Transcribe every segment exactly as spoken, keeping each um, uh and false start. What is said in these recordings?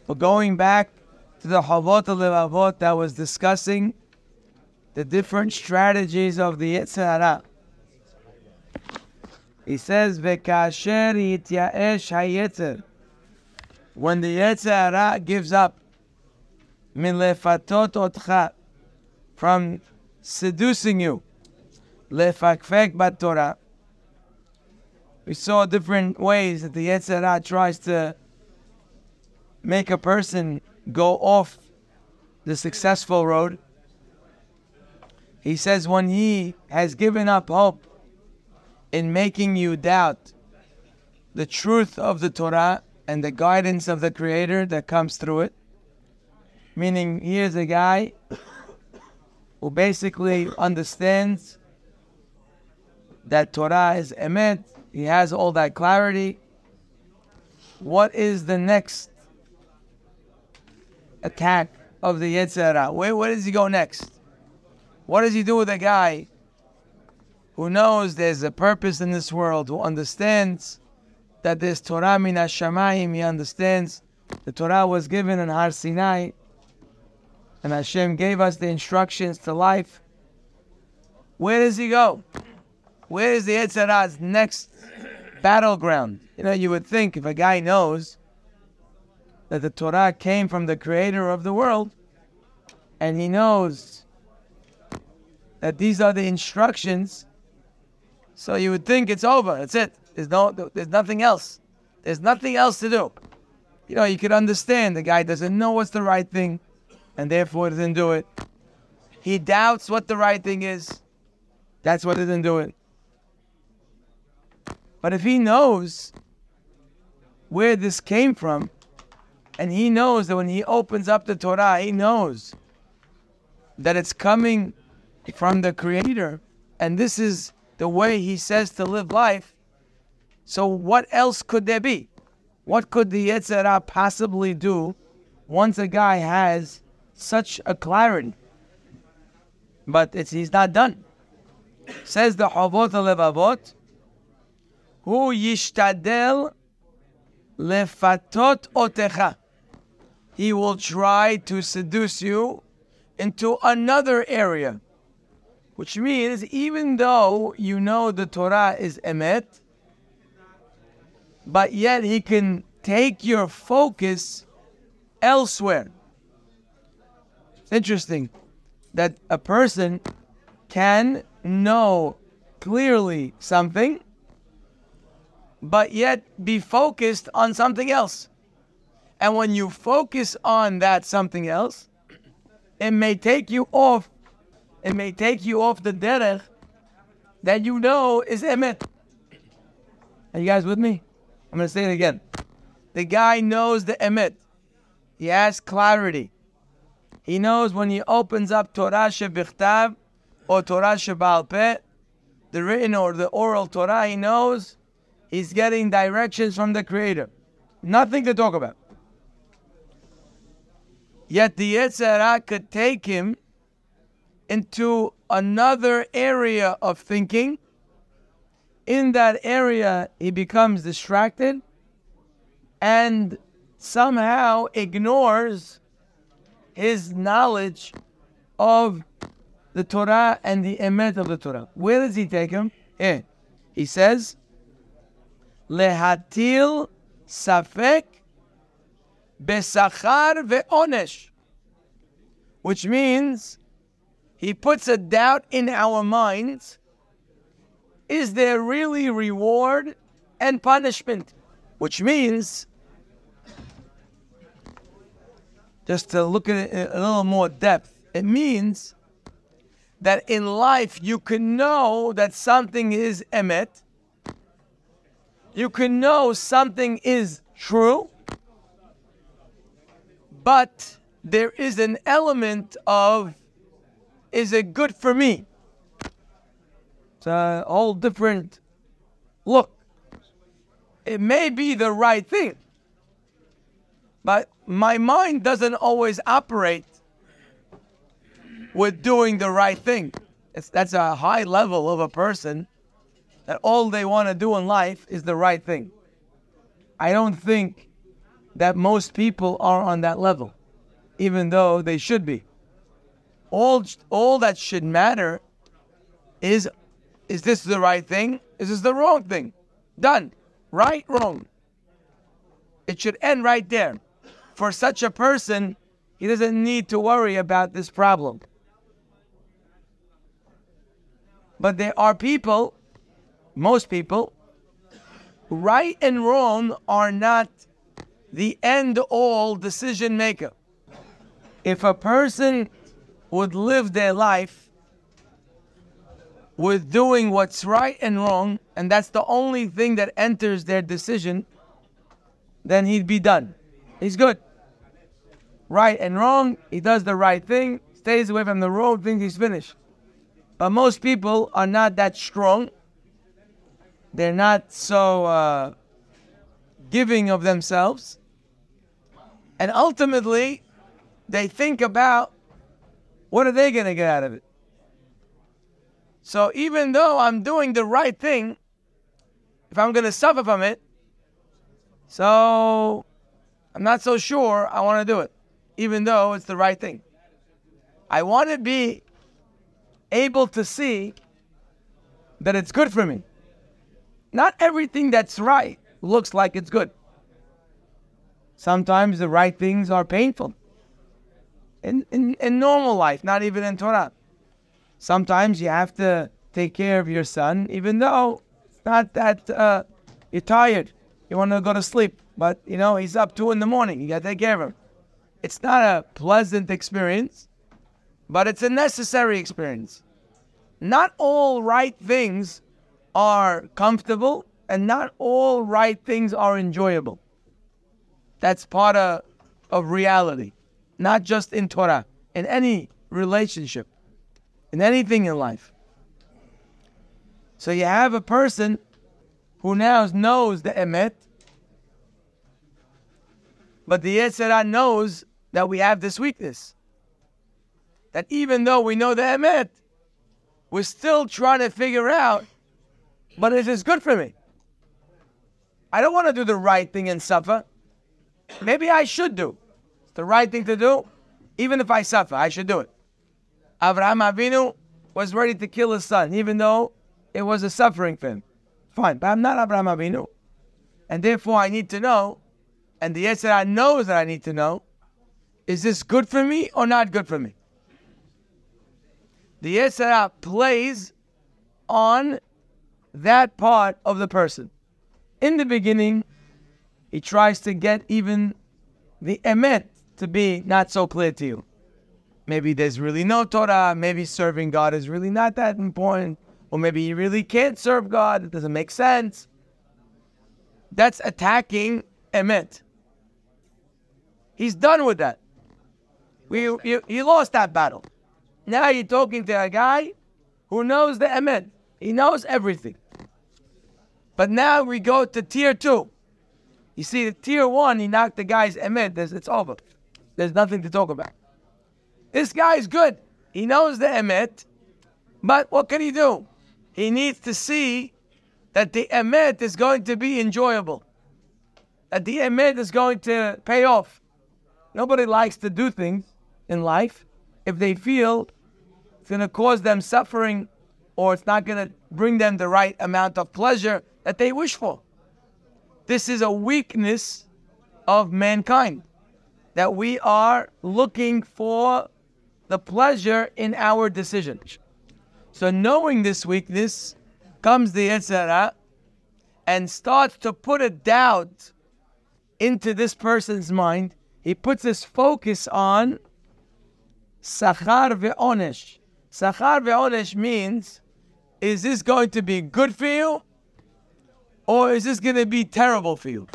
We're going back to the Chovot HaLevavot that was discussing the different strategies of the Yetzer Hara. He says, "V'kasher yityaesh hayetzer," when the Yetzer Hara gives up, min lefatot otcha, from seducing you, lefakfek baTorah. We saw different ways that the Yetzer Hara tries to make a person go off the successful road. He says when he has given up hope in making you doubt the truth of the Torah and the guidance of the Creator that comes through it, meaning here's a guy who basically understands that Torah is emet, he has all that clarity. What is the next attack of the Yetzer Hara? Where, where does he go next? What does he do with a guy who knows there's a purpose in this world, who understands that there's Torah min hashamayim, he understands the Torah was given in Har Sinai, and Hashem gave us the instructions to life. Where does he go? Where is the Yetzer Hara's next battleground? You know, you would think if a guy knows that the Torah came from the Creator of the world, and he knows that these are the instructions, so you would think it's over. That's it. There's no, there's nothing else. There's nothing else to do. You know, you could understand the guy doesn't know what's the right thing, and therefore doesn't do it. He doubts what the right thing is. That's why he doesn't do it. But if he knows where this came from, and he knows that when he opens up the Torah, he knows that it's coming from the Creator, and this is the way he says to live life, so what else could there be? What could the Yetzer Hara possibly do once a guy has such a clarity? But it's, he's not done. Says the Chovot HaLevavot, Hu yishtadel lefatot otecha. He will try to seduce you into another area. Which means, even though you know the Torah is emet, but yet he can take your focus elsewhere. It's interesting that a person can know clearly something, but yet be focused on something else. And when you focus on that something else, it may take you off It may take you off the derech that you know is emet. Are you guys with me? I'm going to say it again. The guy knows the emet. He has clarity. He knows when he opens up Torah shebichtav or Torah sheba'al peh, the written or the oral Torah, he knows he's getting directions from the Creator. Nothing to talk about. Yet the Yetzer Hara could take him into another area of thinking. In that area, he becomes distracted and somehow ignores his knowledge of the Torah and the emet of the Torah. Where does he take him? Here. He says, Lehatil safek besachar ve'onesh, which means he puts a doubt in our minds. Is there really reward and punishment? Which means, just to look at it in a little more depth, it means that in life you can know that something is emet, you can know something is true, but there is an element of, is it good for me? It's a whole different look. It may be the right thing, but my mind doesn't always operate with doing the right thing. It's, that's a high level of a person that all they want to do in life is the right thing. I don't think that most people are on that level, even though they should be. All, all that should matter is, is this the right thing? Is this the wrong thing? Done. Right, wrong. It should end right there. For such a person, he doesn't need to worry about this problem. But there are people, most people, right and wrong are not the end-all decision maker. If a person would live their life with doing what's right and wrong, and that's the only thing that enters their decision, then he'd be done. He's good. Right and wrong, he does the right thing, stays away from the wrong thing, he's finished. But most people are not that strong. They're not so uh, giving of themselves. And ultimately, they think about what are they going to get out of it. So even though I'm doing the right thing, if I'm going to suffer from it, so I'm not so sure I want to do it, even though it's the right thing. I want to be able to see that it's good for me. Not everything that's right looks like it's good. Sometimes the right things are painful. In, in, in normal life, not even in Torah. Sometimes you have to take care of your son, even though it's not that uh, you're tired. You want to go to sleep, but you know, he's up two in the morning. You got to take care of him. It's not a pleasant experience, but it's a necessary experience. Not all right things are comfortable, and not all right things are enjoyable. That's part of, of reality. Not just in Torah, in any relationship, in anything in life. So you have a person who now knows the emet, but the Yetzer Hara knows that we have this weakness. That even though we know the emet, we're still trying to figure out, but is this good for me? I don't want to do the right thing and suffer. Maybe I should do. It's the right thing to do. Even if I suffer, I should do it. Avraham Avinu was ready to kill his son, even though it was a suffering for him. Fine, but I'm not Avraham Avinu. And therefore I need to know, and the Yetzer Hara knows that I need to know, is this good for me or not good for me? The Yetzer Hara plays on that part of the person. In the beginning, he tries to get even the emet to be not so clear to you. Maybe there's really no Torah, maybe serving God is really not that important, or maybe you really can't serve God, it doesn't make sense. That's attacking emet. He's done with that. We, you, he lost that battle. Now you're talking to a guy who knows the emet. He knows everything. But now we go to tier two. You see, the tier one, he knocked the guy's emet. There's, it's over. There's nothing to talk about. This guy's good. He knows the emet. But what can he do? He needs to see that the emet is going to be enjoyable. That the emet is going to pay off. Nobody likes to do things in life if they feel it's going to cause them suffering or it's not going to bring them the right amount of pleasure that they wish for. This is a weakness of mankind, that we are looking for the pleasure in our decisions. So knowing this weakness, comes the Yetzer Hara and starts to put a doubt into this person's mind. He puts his focus on Sachar ve'onesh. Sachar ve'onesh means, is this going to be good for you? Or is this going to be terrible for you?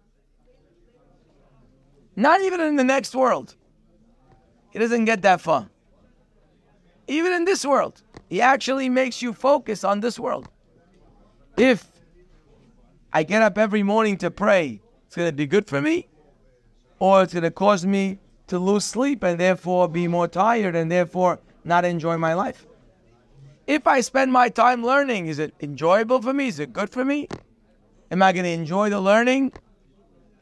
Not even in the next world. He doesn't get that far. Even in this world, he actually makes you focus on this world. If I get up every morning to pray, it's going to be good for me, or it's going to cause me to lose sleep and therefore be more tired and therefore not enjoy my life. If I spend my time learning, is it enjoyable for me? Is it good for me? Am I going to enjoy the learning?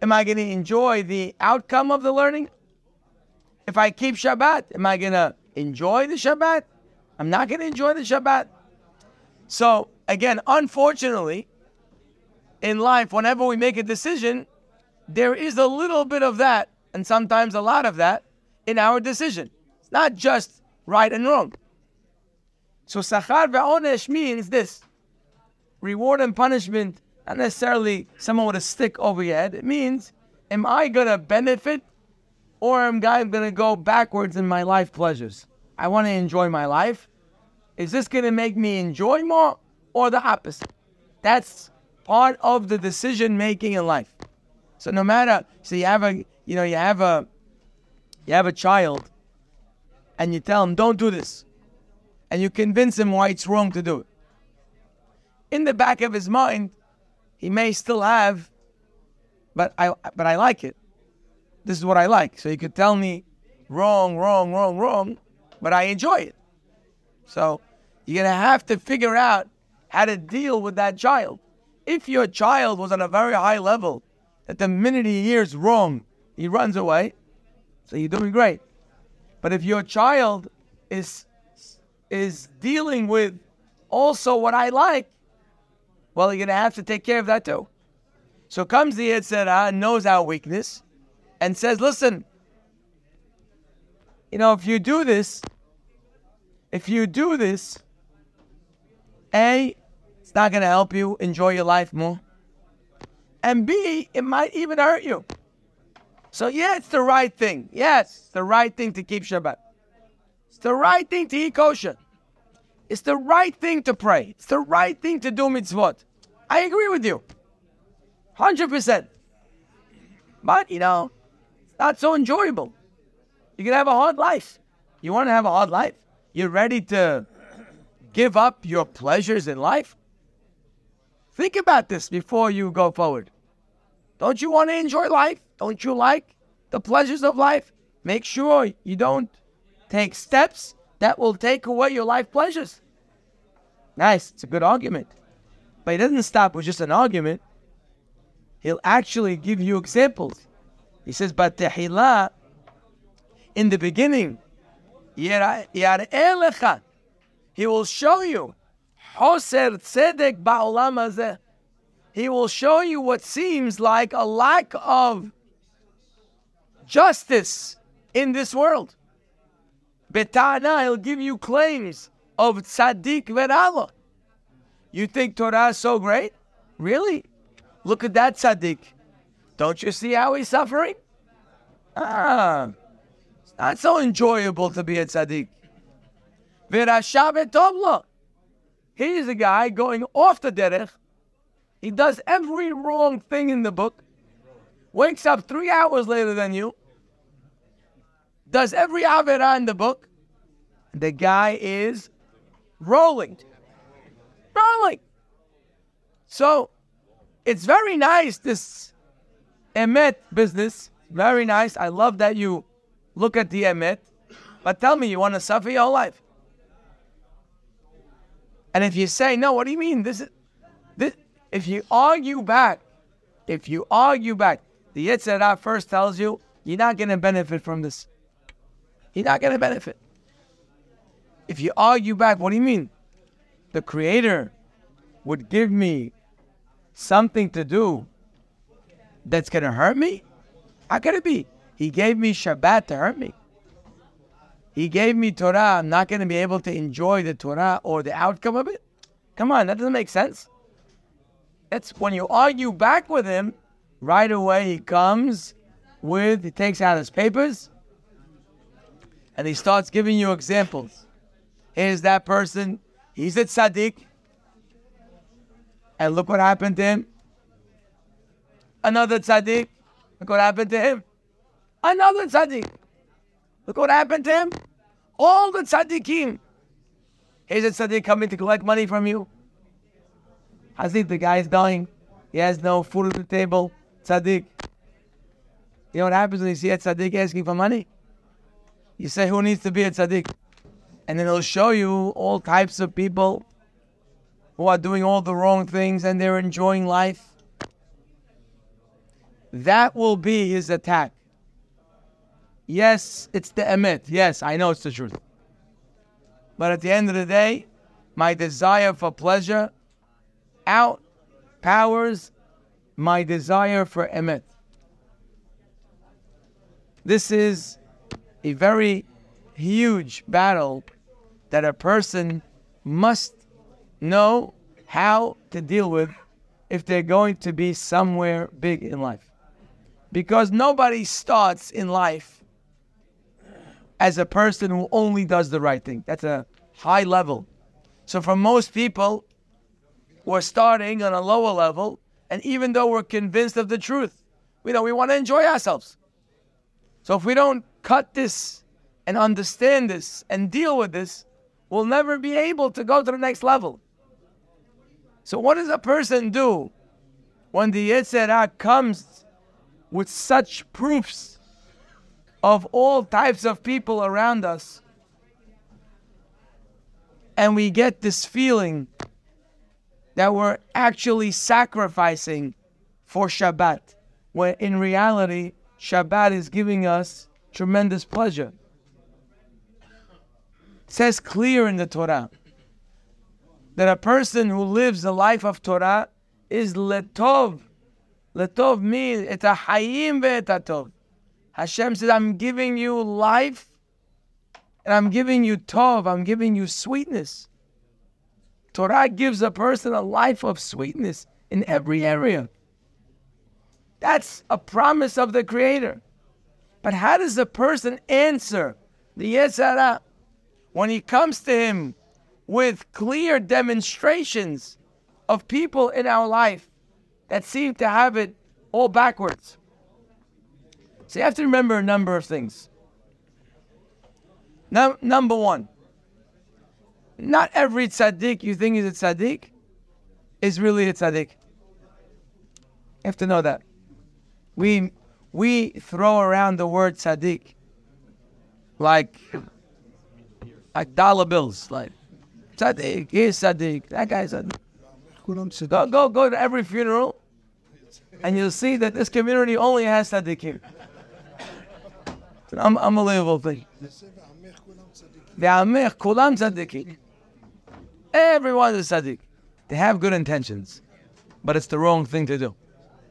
am I going to enjoy the outcome of the learning? If I keep Shabbat, am I going to enjoy the Shabbat? I'm not going to enjoy the Shabbat. So, again, unfortunately, in life, whenever we make a decision, there is a little bit of that, and sometimes a lot of that, in our decision. It's not just right and wrong. So, Sachar ve'onesh means this. Reward and punishment, not necessarily someone with a stick over your head. It means, am I going to benefit or am I going to go backwards in my life pleasures? I want to enjoy my life. Is this going to make me enjoy more or the opposite? That's part of the decision making in life. So no matter, so you have a, you know, you have a, you have a child and you tell him, don't do this. And you convince him why it's wrong to do it. In the back of his mind, he may still have, but I, but I like it. This is what I like. So you could tell me wrong, wrong, wrong, wrong, but I enjoy it. So you're going to have to figure out how to deal with that child. If your child was on a very high level, that the minute he hears wrong, he runs away, so you're doing great. But if your child is is dealing with also what I like, well, you're going to have to take care of that too. So comes the Yetzer Hara, knows our weakness, and says, listen, you know, if you do this, if you do this, A, it's not going to help you enjoy your life more. And B, it might even hurt you. So yeah, it's the right thing. Yes, it's the right thing to keep Shabbat. It's the right thing to eat kosher. It's the right thing to pray. It's the right thing to do mitzvot. I agree with you. one hundred percent. But, you know, it's not so enjoyable. You're going to have a hard life. You want to have a hard life? You're ready to give up your pleasures in life? Think about this before you go forward. Don't you want to enjoy life? Don't you like the pleasures of life? Make sure you don't take steps that will take away your life pleasures. Nice, it's a good argument. But he doesn't stop with just an argument. He'll actually give you examples. He says, but tehillah, in the beginning, yar'eh he will show you Hoser tzedek ba'olam hazeh. He will show you what seems like a lack of justice in this world. Beta'ana, he'll give you claims of tzaddik verala. You think Torah is so great? Really? Look at that tzaddik. Don't you see how he's suffering? Ah, it's not so enjoyable to be a tzaddik. V'rasha v'tov lo. Here's a guy going off the derech. He does every wrong thing in the book. Wakes up three hours later than you. Does every averah in the book. The guy is rolling. Rolling. So, it's very nice, this emet business. Very nice. I love that you look at the emet. But tell me, you want to suffer your whole life? And if you say, no, what do you mean? This is, this, if you argue back, if you argue back, the Yetzer Hara first tells you, you're not going to benefit from this. You're not going to benefit. If you argue back, what do you mean? The Creator would give me something to do that's going to hurt me? How can it be? He gave me Shabbat to hurt me. He gave me Torah. I'm not going to be able to enjoy the Torah or the outcome of it? Come on, that doesn't make sense. That's when you argue back with him, right away he comes with, he takes out his papers, and he starts giving you examples. Here's that person, he's a tzaddik, and look what happened to him. Another tzaddik, look what happened to him. Another tzaddik, look what happened to him. All the tzaddikim. Here's a tzaddik coming to collect money from you. Hazid, the guy is dying. He has no food at the table. Tzaddik. You know what happens when you see a tzaddik asking for money? You say, who needs to be a tzaddik? And then he'll show you all types of people who are doing all the wrong things and they're enjoying life. that will be his attack. Yes, it's the emet. Yes, I know it's the truth. But at the end of the day, my desire for pleasure outpowers my desire for emet. This is a very huge battle that a person must know how to deal with if they're going to be somewhere big in life. Because nobody starts in life as a person who only does the right thing. That's a high level. So for most people, we're starting on a lower level, and even though we're convinced of the truth, we know we want to enjoy ourselves. So if we don't cut this and understand this and deal with this, we'll never be able to go to the next level. So what does a person do when the Yetzer Hara comes with such proofs of all types of people around us, and we get this feeling that we're actually sacrificing for Shabbat, when in reality, Shabbat is giving us tremendous pleasure. It says clear in the Torah that a person who lives the life of Torah is letov. Letov means it's a hayim ve'etatov. Hashem says, I'm giving you life and I'm giving you tov, I'm giving you sweetness. Torah gives a person a life of sweetness in every area. That's a promise of the Creator. But how does a person answer the Yetzer Hara when he comes to him with clear demonstrations of people in our life that seem to have it all backwards? So you have to remember a number of things. Now, number one, not every tzaddik you think is a tzaddik is really a tzaddik. You have to know that. We we throw around the word tzaddik like like dollar bills, like tzaddik, here's tzaddik, that guy's tzaddik. Go go go to every funeral, and you'll see that this community only has tzaddikim. It's an un- unbelievable thing. Ve'amech kulam tzaddikim. Everyone is tzaddik. They have good intentions, but it's the wrong thing to do.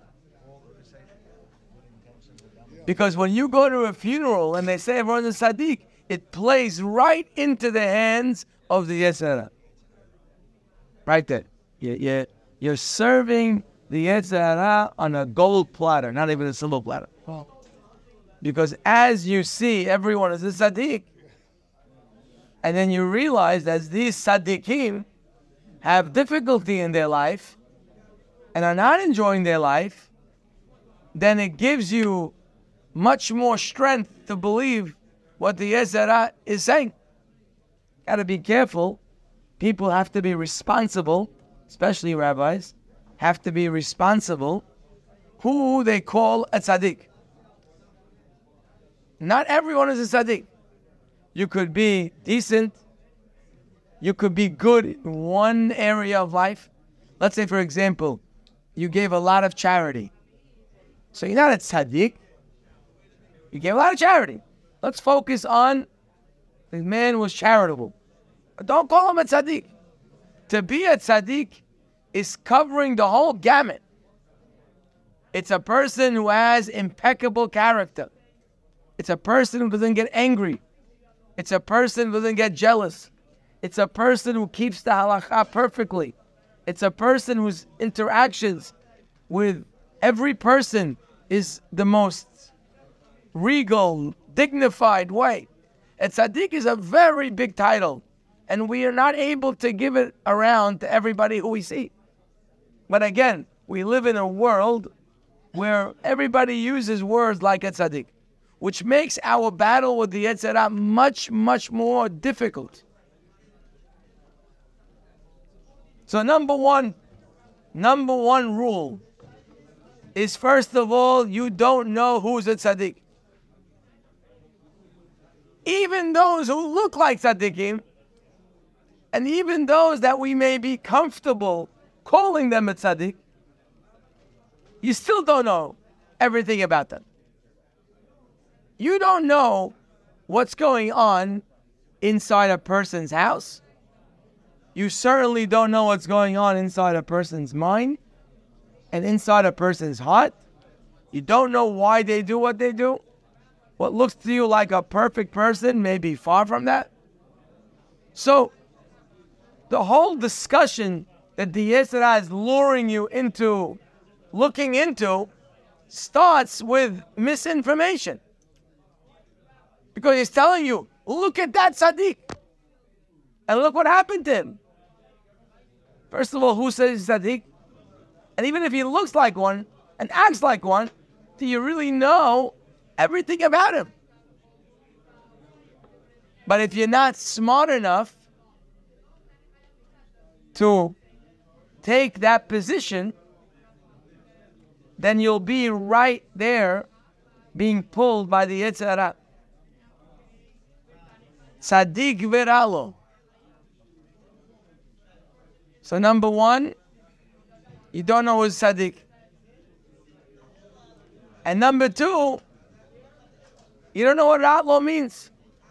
Because when you go to a funeral and they say everyone is tzaddik, it plays right into the hands of the Yetzer Hara. Right there. You, you, you're serving the Yetzer Hara on a gold platter, not even a silver platter. Because as you see everyone is a tzaddik, and then you realize that these tzaddikim have difficulty in their life and are not enjoying their life, then it gives you much more strength to believe what the Yetzer Hara is saying. Got to be careful. People have to be responsible, especially rabbis, have to be responsible who they call a tzaddik. Not everyone is a tzaddik. You could be decent. You could be good in one area of life. Let's say, for example, you gave a lot of charity. So you're not a tzaddik. You gave a lot of charity. Let's focus on the man was charitable. But don't call him a tzaddik. To be a tzaddik is covering the whole gamut. It's a person who has impeccable character. It's a person who doesn't get angry. It's a person who doesn't get jealous. It's a person who keeps the halakha perfectly. It's a person whose interactions with every person is the most regal, dignified way. A tzaddik is a very big title, and we are not able to give it around to everybody who we see. But again, we live in a world where everybody uses words like a tzaddik, which makes our battle with the Yetzer Hara much, much more difficult. So number one, number one rule is, first of all, you don't know who's a tzaddik. Even those who look like tzaddikim, and even those that we may be comfortable calling them a tzaddik, you still don't know. everything about them. You don't know what's going on inside a person's house. You certainly don't know what's going on inside a person's mind and inside a person's heart. You don't know why they do what they do. What looks to you like a perfect person may be far from that. So, the whole discussion that the Yetzer Hara is luring you into, looking into, starts with misinformation. Because he's telling you, look at that tzaddik. And look what happened to him. First of all, who says he's tzaddik? And even if he looks like one and acts like one, do you really know everything about him? But if you're not smart enough to take that position, then you'll be right there being pulled by the Yetzer Hara. Tzaddik veralo. So number one, you don't know who's tzaddik. And number two, you don't know what ra'lo means.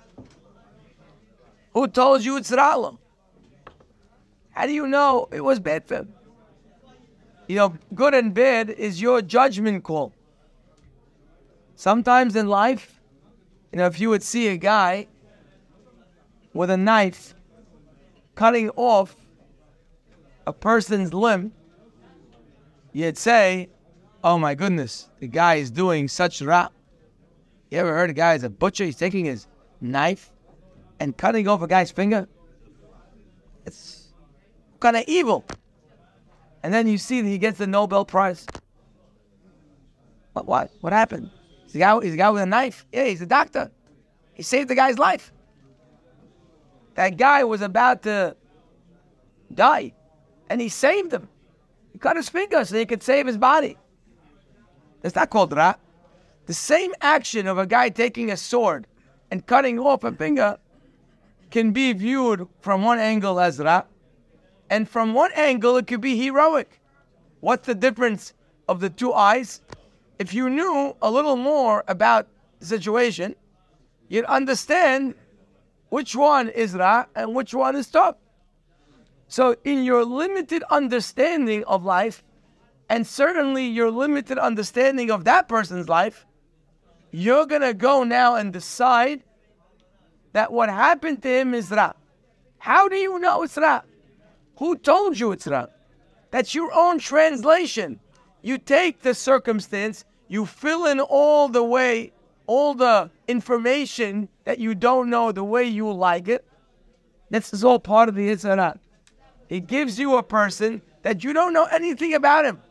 Who told you it's ra'lo? How do you know it was bad for him? You know, good and bad is your judgment call. Sometimes in life, you know, if you would see a guy with a knife cutting off a person's limb, you'd say, oh my goodness, the guy is doing such ra. You ever heard a guy is a butcher? He's taking his knife and cutting off a guy's finger? It's kind of evil. And then you see that he gets the Nobel Prize. What? What? What happened? He's a guy, he's a guy with a knife. Yeah, he's a doctor. He saved the guy's life. That guy was about to die, and he saved him. He cut his finger so he could save his body. That's not called ra. The same action of a guy taking a sword and cutting off a finger can be viewed from one angle as ra, and from one angle it could be heroic. What's the difference of the two eyes? If you knew a little more about the situation, you'd understand which one is ra and which one is top. So in your limited understanding of life, and certainly your limited understanding of that person's life, you're going to go now and decide that what happened to him is ra. How do you know it's ra? Who told you it's ra? That's your own translation. You take the circumstance, you fill in all the way, all the information that you don't know the way you like it. This is all part of the Yetzer Hara. He gives you a person that you don't know anything about him.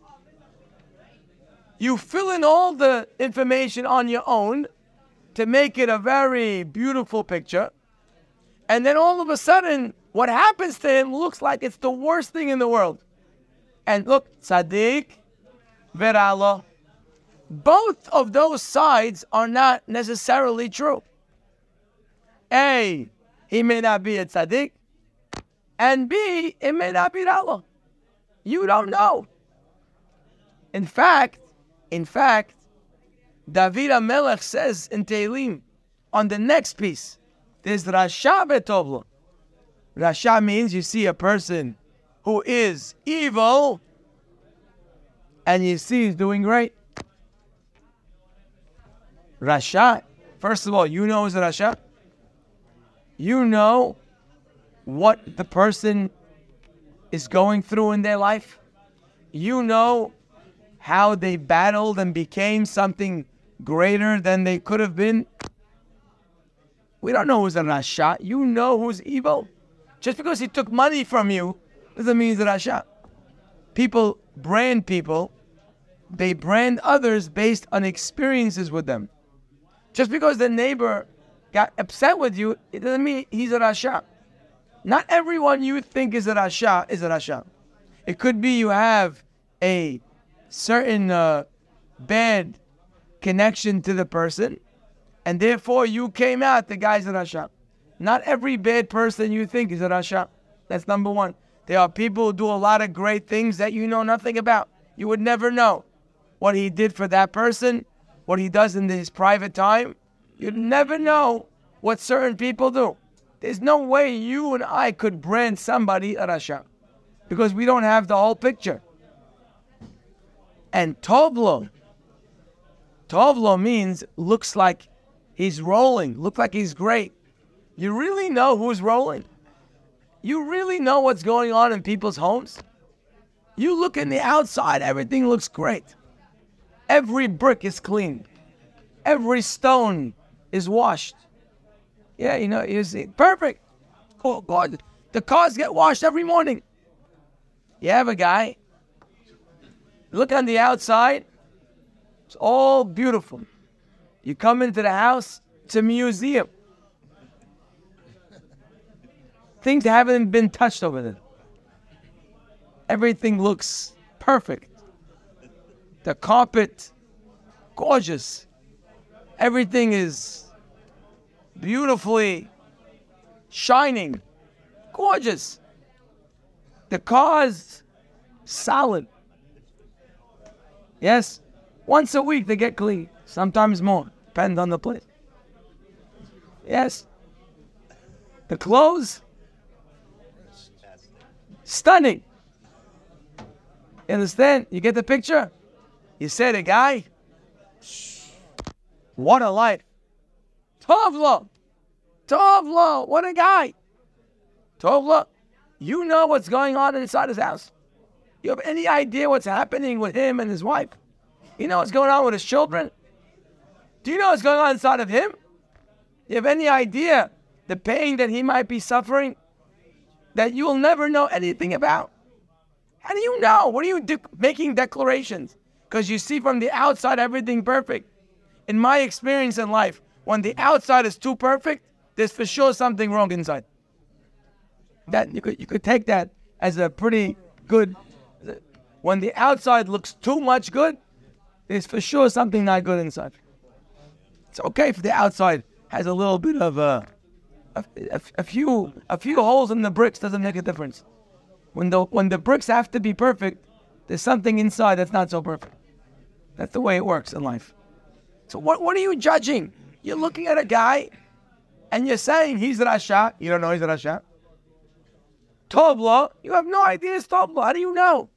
You fill in all the information on your own to make it a very beautiful picture. And then all of a sudden, what happens to him looks like it's the worst thing in the world. And look, tzaddik, veralo. Both of those sides are not necessarily true. A, he may not be a tzaddik. And B, it may not be ra'lo. You don't know. In fact, in fact, David HaMelech says in Tehillim, on the next piece, there's Rasha betovlo. Rasha means you see a person who is evil, and you see he's doing great. Rasha, first of all, you know who's a Rasha. You know what the person is going through in their life. You know how they battled and became something greater than they could have been. We don't know who's a Rasha. You know who's evil. Just because he took money from you doesn't mean he's a Rasha. People brand people. They brand others based on experiences with them. Just because the neighbor got upset with you, it doesn't mean he's a Rasha. Not everyone you think is a Rasha is a Rasha. It could be you have a certain uh, bad connection to the person, and therefore you came out the guy's a Rasha. Not every bad person you think is a Rasha. That's number one. There are people who do a lot of great things that you know nothing about. You would never know. what he did for that person, what he does in his private time. You never know what certain people do. There's no way you and I could brand somebody a Rasha because we don't have the whole picture. And Tovlo, Tovlo means looks like he's rolling, looks like he's great. You really know who's rolling? You really know what's going on in people's homes? You look in the outside, everything looks great. Every brick is clean. Every stone is washed. Yeah, you know, you see, perfect. Oh, God. The cars get washed every morning. You have a guy, look on the outside, it's all beautiful. You come into the house, it's a museum. Things haven't been touched over there. Everything looks perfect. The carpet, gorgeous. Everything is beautifully shining, gorgeous. The car's solid. Yes, once a week they get clean, sometimes more, depends on the place. Yes, the clothes, stunning. You understand? You get the picture? You say the guy, what a life. Tovlo, Tovlo, what a guy. Tovlo, you know what's going on inside his house. You have any idea what's happening with him and his wife? You know what's going on with his children? Do you know what's going on inside of him? You have any idea the pain that he might be suffering that you will never know anything about? How do you know? What are you de- making declarations? Because you see from the outside everything perfect. In my experience in life, when the outside is too perfect, there's for sure something wrong inside. That you could you could take that as a pretty good. When the outside looks too much good, there's for sure something not good inside. It's okay if the outside has a little bit of a, a, a, a few a few holes in the bricks. Doesn't make a difference. When the when the bricks have to be perfect, there's something inside that's not so perfect. That's the way it works in life. So what what are you judging? You're looking at a guy, and you're saying he's a Rasha. You don't know he's a Rasha. Tovlo, you have no idea it's Tovlo. How do you know?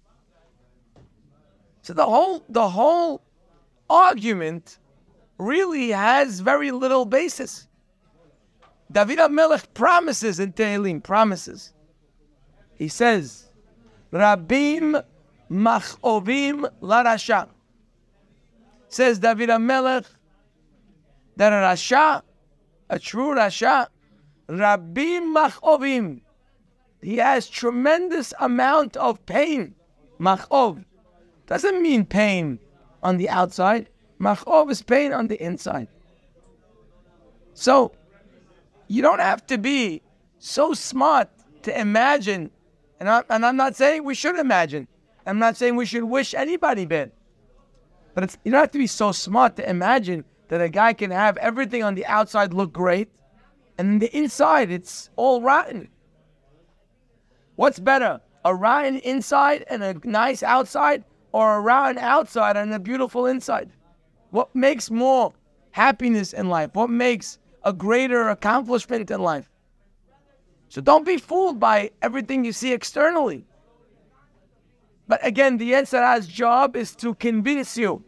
So the whole the whole argument really has very little basis. David HaMelech promises in Tehillim, promises. He says, Rabim mach'ovim larasha. Says David HaMelech that a Rasha, a true Rasha, Rabim mach'ovim. He has tremendous amount of pain. Mach'ov doesn't mean pain on the outside. Mach'ov is pain on the inside. So, you don't have to be so smart to imagine, and, I, and I'm not saying we should imagine. I'm not saying we should wish anybody bad. But it's, you don't have to be so smart to imagine that a guy can have everything on the outside look great, and on the inside it's all rotten. What's better, a rotten inside and a nice outside, or a rotten outside and a beautiful inside? What makes more happiness in life? What makes a greater accomplishment in life? So don't be fooled by everything you see externally. But again, the Yetzer Hara's job is to convince you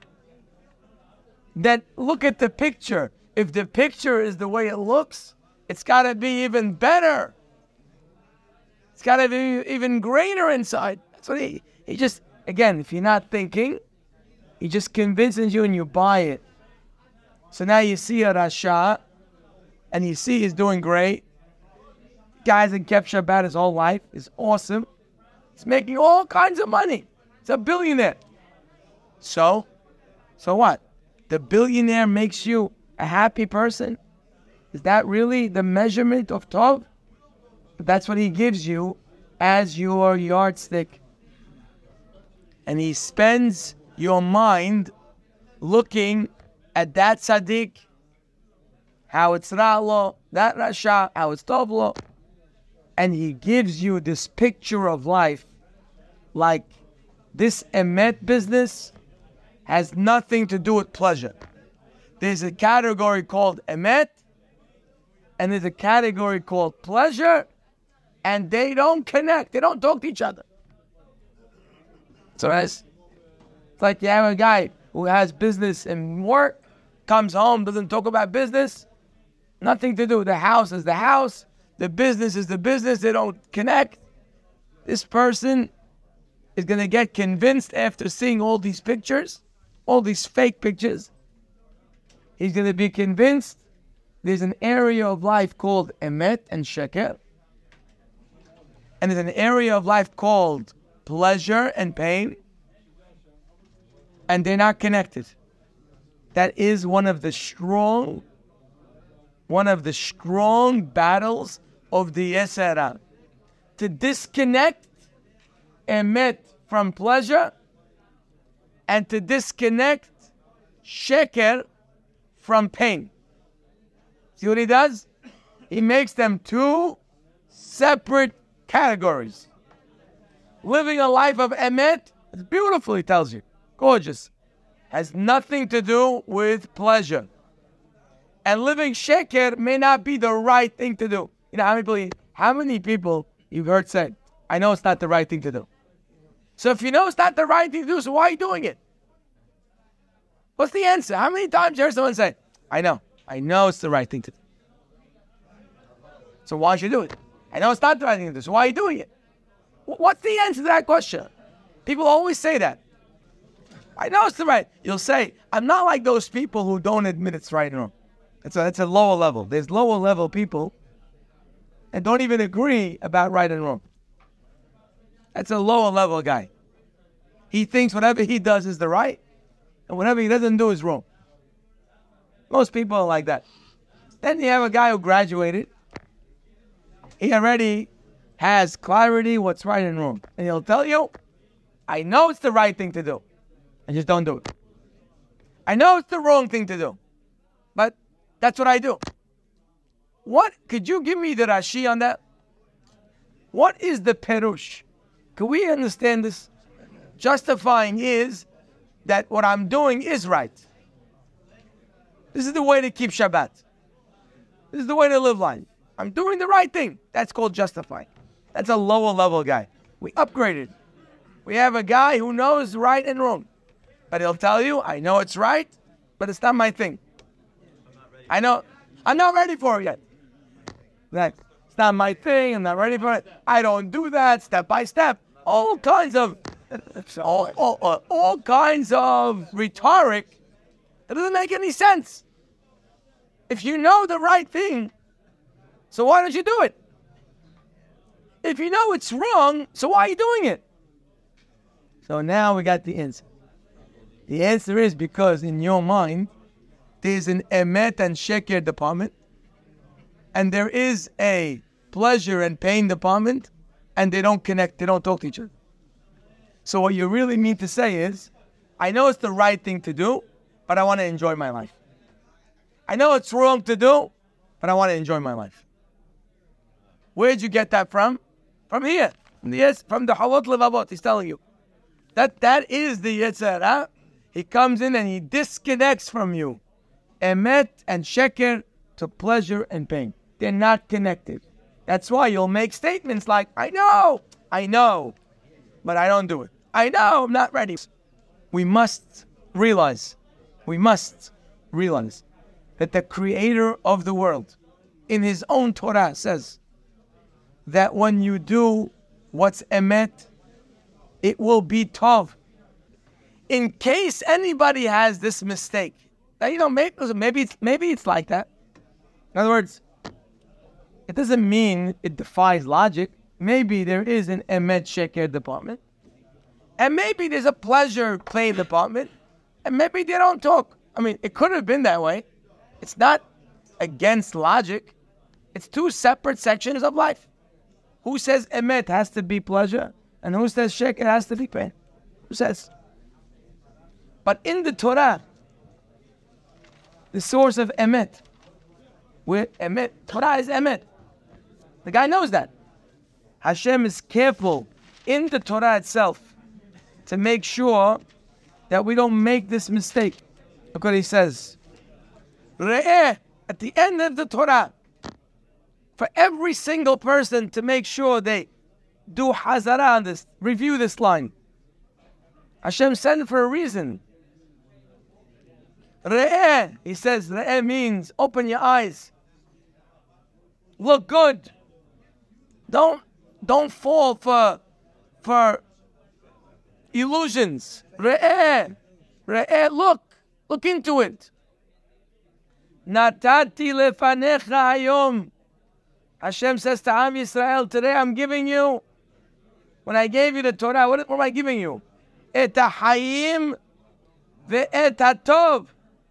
that look at the picture. If the picture is the way it looks, it's got to be even better. It's got to be even greater inside. That's what he, he just, again, if you're not thinking, he just convinces you and you buy it. So now you see a Rasha, and you see he's doing great. Guy hasn't kept Shabbat his whole life. It's awesome. He's making all kinds of money. He's a billionaire. So, so what? The billionaire makes you a happy person? Is that really the measurement of Tov? But that's what he gives you as your yardstick. And he spends your mind looking at that tzaddik, how it's ra'lo, that rasha, how it's tovlo. And he gives you this picture of life like this emet business has nothing to do with pleasure. There's a category called emet, and there's a category called pleasure, and they don't connect. They don't talk to each other. So it's, it's like you have a guy who has business and work, comes home, doesn't talk about business, nothing to do. The house is the house, the business is the business, they don't connect. This person is going to get convinced after seeing all these pictures, all these fake pictures. He's going to be convinced there's an area of life called emet and sheker, and there's an area of life called pleasure and pain, and they're not connected. That is one of the strong, one of the strong battles of the Yetzer Hara. To disconnect emet from pleasure, and to disconnect sheker from pain. See what he does? He makes them two separate categories. Living a life of emet, it's beautiful, he tells you. Gorgeous. Has nothing to do with pleasure. And living sheker may not be the right thing to do. You know, how many people, how many people you've heard say, I know it's not the right thing to do. So if you know it's not the right thing to do, so why are you doing it? What's the answer? How many times you heard someone say, I know, I know it's the right thing to do. So why should you do it? I know it's not the right thing to do, so why are you doing it? What's the answer to that question? People always say that. I know it's the right. You'll say, I'm not like those people who don't admit it's right and wrong. That's a, that's a lower level. There's lower level people and don't even agree about right and wrong. That's a lower level guy. He thinks whatever he does is the right, and whatever he doesn't do is wrong. Most people are like that. Then you have a guy who graduated. He already has clarity what's right and wrong. And he'll tell you, I know it's the right thing to do. I just don't do it. I know it's the wrong thing to do, but that's what I do. What, could you give me the Rashi on that? What is the Perush? Can we understand this? Justifying is that what I'm doing is right. This is the way to keep Shabbat. This is the way to live life. I'm doing the right thing. That's called justifying. That's a lower level guy. We upgraded. We have a guy who knows right and wrong. But he'll tell you, I know it's right, but it's not my thing. I know, I'm not ready for it yet. Like, it's not my thing, I'm not ready for it. I don't do that step by step. All kinds of, all, all, all kinds of rhetoric that doesn't make any sense. If you know the right thing, so why don't you do it? If you know it's wrong, so why are you doing it? So now we got the answer. The answer is because in your mind, there's an emet and sheker department, and there is a pleasure and pain department, and they don't connect, they don't talk to each other. So what you really mean to say is, I know it's the right thing to do, but I want to enjoy my life. I know it's wrong to do, but I want to enjoy my life. Where'd you get that from? From here. From the, from the Halot Levavot, he's telling you. That that is the Yetzer Hara. He comes in and he disconnects from you. Emet and sheker to pleasure and pain. They're not connected. That's why you'll make statements like, I know, I know, but I don't do it. I know, I'm not ready. We must realize, we must realize that the creator of the world in his own Torah says that when you do what's emet, it will be tov. In case anybody has this mistake, that, you know, maybe, maybe it's maybe it's like that. In other words, it doesn't mean it defies logic. Maybe there is an emet sheker department, and maybe there's a pleasure play department, and maybe they don't talk. I mean, it could have been that way. It's not against logic. It's two separate sections of life. Who says emet has to be pleasure, and who says sheker has to be pain? Who says? But in the Torah, the source of emet, where emet, Torah is emet. The guy knows that. Hashem is careful in the Torah itself to make sure that we don't make this mistake. Look what he says. Re'eh, at the end of the Torah, for every single person to make sure they do hazara on this, review this line. Hashem sent it for a reason. Re'eh, he says, Re'eh means open your eyes. Look good. Don't don't fall for for illusions. Re'eh, Re'eh, look, look into it. Natati lefanecha hayom. Hashem says to Am Yisrael, today I'm giving you, when I gave you the Torah, what, what am I giving you? Et ha'hayim ve'et ha'tov.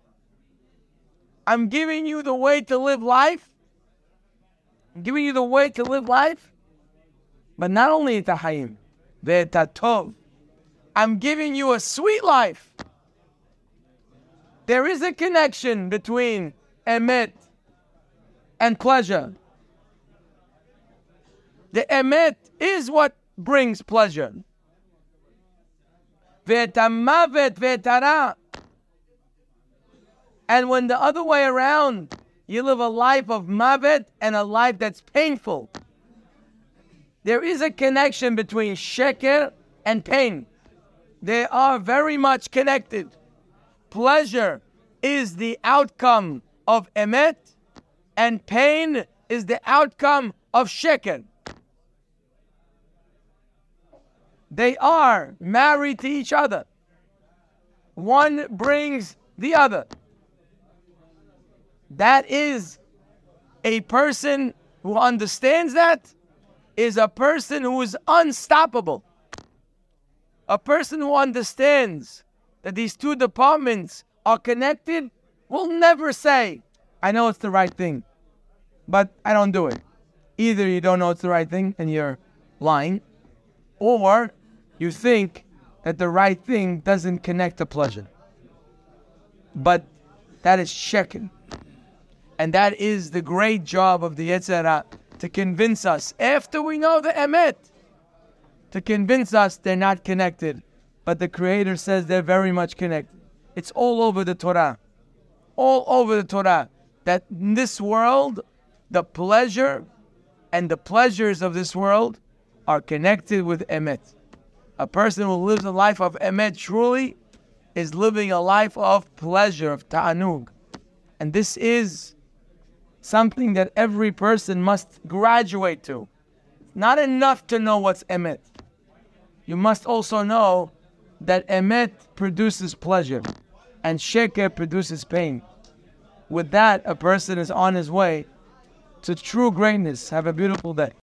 I'm giving you the way to live life. I'm giving you the way to live life. But not only et ha'hayim ve'et ha'tov. I'm giving you a sweet life. There is a connection between emet and pleasure. The emet is what brings pleasure. Ve'etamavet ve'etara. And when the other way around, you live a life of mavet and a life that's painful. There is a connection between sheker and pain. They are very much connected. Pleasure is the outcome of emet, and pain is the outcome of sheker. They are married to each other. One brings the other. That is a person who understands that, is a person who is unstoppable. A person who understands that these two departments are connected will never say, I know it's the right thing, but I don't do it. Either you don't know it's the right thing and you're lying, or you think that the right thing doesn't connect to pleasure. But that is sheker. And that is the great job of the Yetzer Hara, to convince us, after we know the emet, to convince us they're not connected. But the Creator says they're very much connected. It's all over the Torah. All over the Torah. That in this world, the pleasure and the pleasures of this world are connected with emet. A person who lives a life of emet truly is living a life of pleasure, of ta'anug. And this is something that every person must graduate to. Not enough to know what's emet. You must also know that emet produces pleasure and sheker produces pain. With that, a person is on his way to true greatness. Have a beautiful day.